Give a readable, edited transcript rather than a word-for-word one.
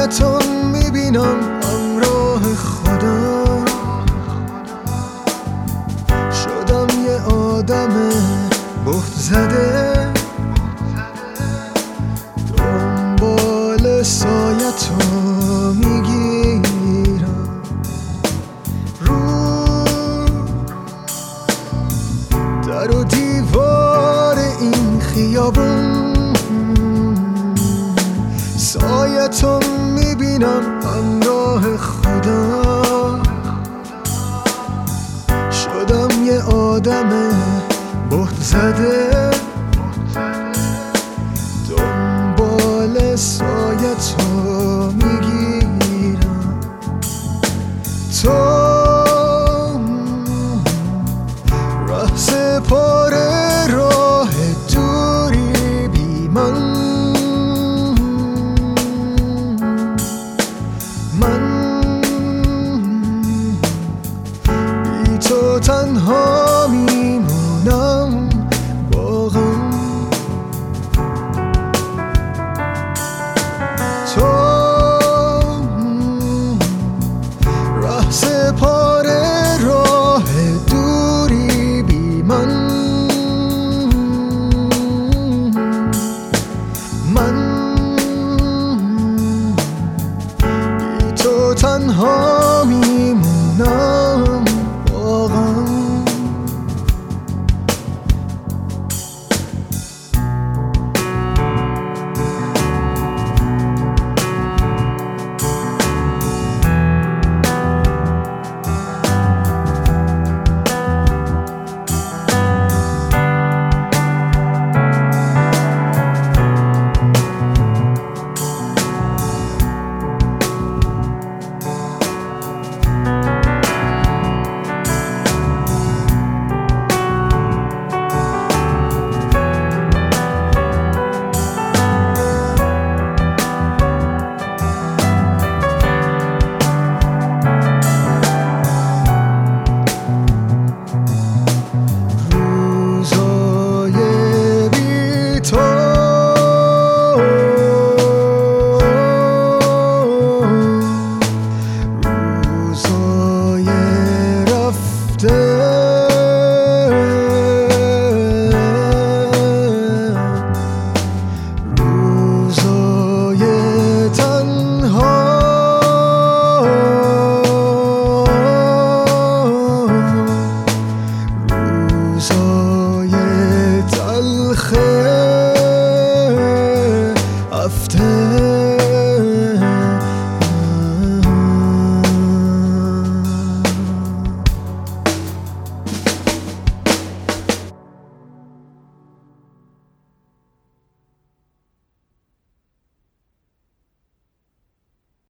سایتون میبینم همراه خودم، شدم یه آدم بهت زده، دنبال سایتو میگیرم رو در و دیوار این خیابون، سایتو میبینم همراه خودم، شدم یه آدم بهت زده، دنبال سایتو میگیرم. تو ره سپاره راه دوری بی من بی تو تنها